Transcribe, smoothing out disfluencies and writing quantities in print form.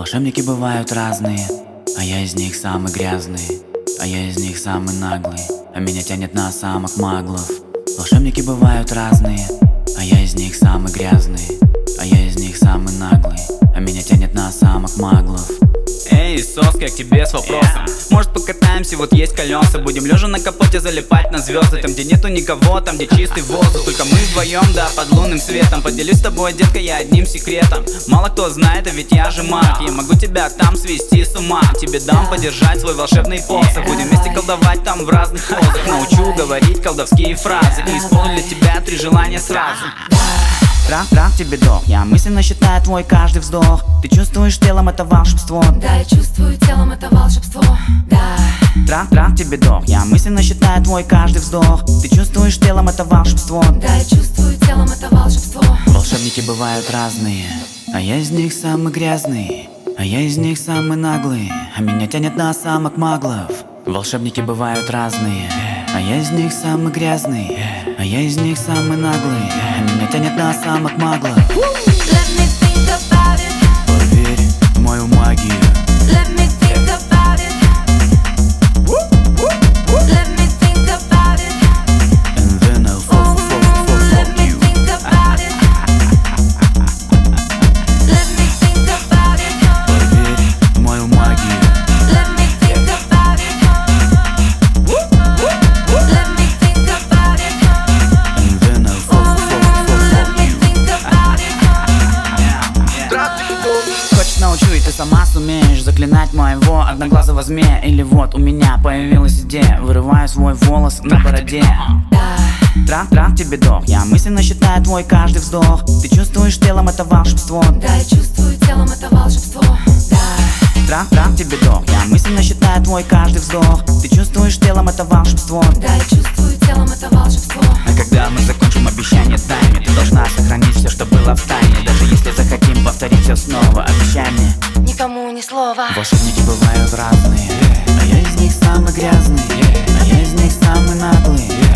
Волшебники бывают разные, а я из них самый грязный, а я из них самый наглый, а меня тянет на самых маглов. Волшебники бывают разные, а я из них самый грязный, а я из них самый наглый, а меня тянет на самых маглов. Эй, соска, к тебе с вопросом. Может покатаемся, вот есть колеса. Будем лежа на капоте залипать на звезды. Там, где нету никого, там, где чистый воздух. Только мы вдвоем, да, под лунным светом. Поделюсь с тобой, детка, я одним секретом. Мало кто знает, а ведь я же маг. Я могу тебя там свести с ума. Тебе дам подержать свой волшебный посох. Будем вместе колдовать там в разных позах. Научу говорить колдовские фразы и исполню для тебя 3 желания сразу. Трах-трах тебе дох, я мысленно считаю твой каждый вздох. Ты чувствуешь телом это волшебство? Да, я чувствую телом это волшебство, да. Трах-трах тебе дох, я мысленно считаю твой каждый вздох. Ты чувствуешь телом это волшебство? Да, я чувствую телом это волшебство. Волшебники бывают разные, а я из них самый грязный, а я из них самый наглый, а меня тянет на самых маглов. Волшебники бывают разные, а я из них самый грязный, а я из них самый наглый, а меня тянет на самых маглов. Let me think about it. Поверь в мою магию. Let me think about it. Let me think about it. And then I'll Let fuck me you. think about it. Let me think about it. Поверь в мою магию. Let me think about it. Let me think about it. And then I'll Let fuck me you. think about it. Хочешь научу, и ты сама сумеешь заклинать моего одноглазого змея. Или вот у меня появилась идея, вырываю свой волос на бороде. Трах-трах тебе дох, я мысленно считаю твой каждый вздох. Ты чувствуешь телом это волшебство? Да, я чувствую телом это волшебство, да. Трах-трах тебе дох, я мысленно считаю твой каждый вздох. Ты чувствуешь телом это волшебство? Да, я чувствую телом это волшебство. А когда мы закончим обещание, дай мне. Ты должна сохранить все, что было в тайне. Даже если захотим повторить все снова, обещай мне. Никому ни слова. Волшебники бывают разные, а я из них самый грязный, а я из них самый наглый,